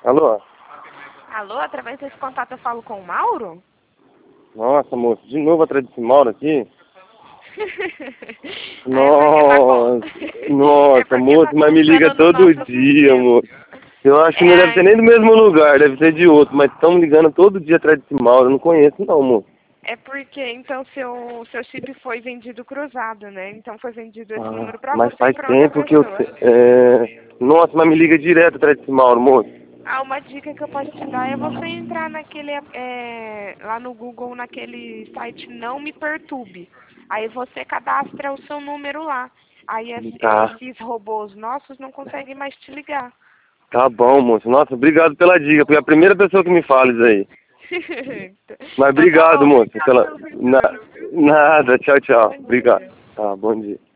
Alô? Alô, através desse contato eu falo com o Mauro? Nossa, moço, de novo atrás desse Mauro aqui? Nossa, Nossa, moço, mas me liga todo dia, moço. Eu acho que não deve ser nem do mesmo lugar, deve ser de outro, mas estão me ligando todo dia atrás desse Mauro, eu não conheço não, moço. É porque, então, seu chip foi vendido cruzado, né? Então foi vendido esse número pra Mas você e faz pra outra tempo que eu... pessoa. Nossa, mas me liga direto atrás desse Mauro, moço. Uma dica que eu posso te dar é você entrar naquele, lá no Google, naquele site Não Me Perturbe. Aí você cadastra o seu número lá. Aí Tá, esses robôs nossos não conseguem mais te ligar. tá bom, moço. Nossa, obrigado pela dica, foi a primeira pessoa que me fala isso aí. Mas Então tá obrigado, bom, moço, obrigada pela... pelo retorno, viu? Nada, tchau, tchau. Bom Obrigado. dia. Tá, bom dia.